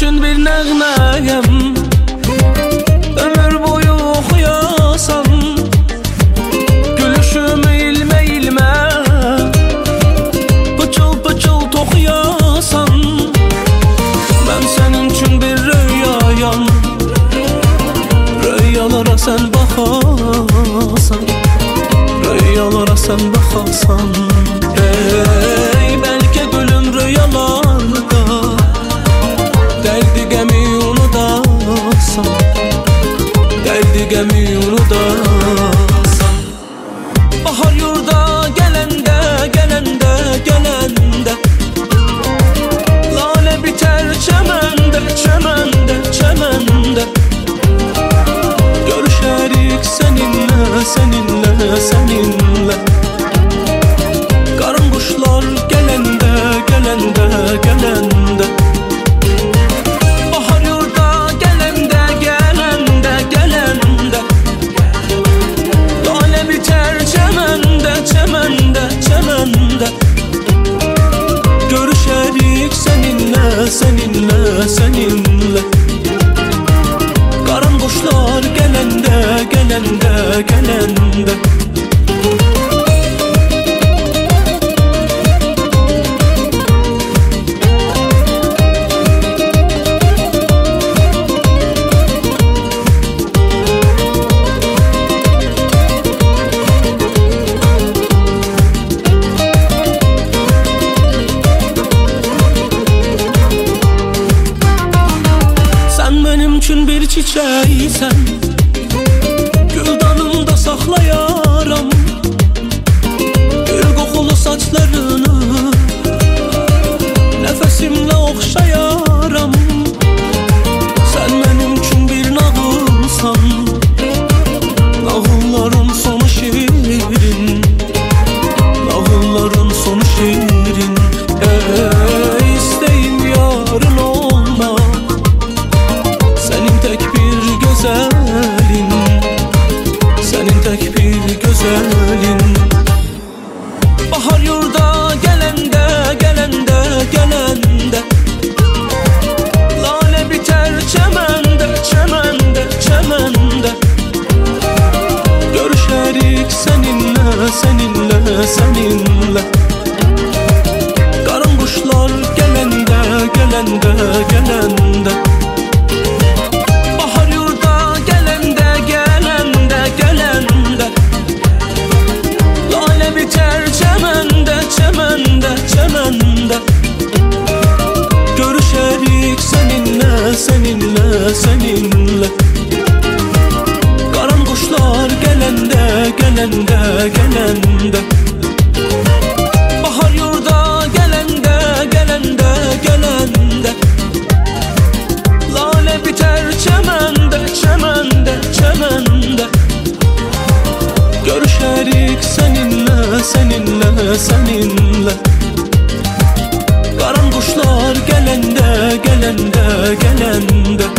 üçün bir nəğməyəm, ömür boyu oxuyasan. Gülüşümü ilmə ilmə, pıçıl pıçıl toxuyasan. Mən sənin üçün bir rüyayam, rüyalara sən baxasan, rüyalara sən baxasan. Ey, bəlkə gülüm rüyalarda dərdi qəmi unudasan, dərdi qəmi unudasan. Bahar yurda gələndə, gələndə, gələndə, lalə bitər çəməndə, çəməndə, çəməndə. Görüşərik səninlə, səninlə, səninlə. Qaran quşlar gələndə, gələndə, gələndə. Bahar yurda gələndə, gələndə, gələndə, lalə bitər çəməndə, çəməndə, çəməndə. Görüşərik səninlə, səninlə, səninlə. Qaran quşlar gələndə, gələndə, gələndə. Mənim üçün bir çiçəksən, güldanımda saxlayaram bir qoxulu saçlarını, nəfəsimlə oxşayaram. Sən mənim üçün bir nağılsan, nağılların sonu şirin, nağılların sonu şirin. Ey, istəyim yarın olma, tek bir güzelin, senin tek bir güzelin. Bahar yurda gələndə, gələndə, gələndə, lalə bitər çəməndə, çəməndə, çəməndə. Görüşərik səninlə, səninlə, səninlə. Qaran quşlar gələndə, gələndə, gələndə. Çəməndə görüşərik səninlə, səninlə, səninlə. Qaran quşlar gələndə, gələndə, gələndə. Bahar yurda gələndə, gələndə, gələndə, lalə bitər çəməndə, çəməndə, çəməndə. Görüşərik səninlə, səninlə, səninlə. Qaran quşlar gələndə, gələndə, gələndə.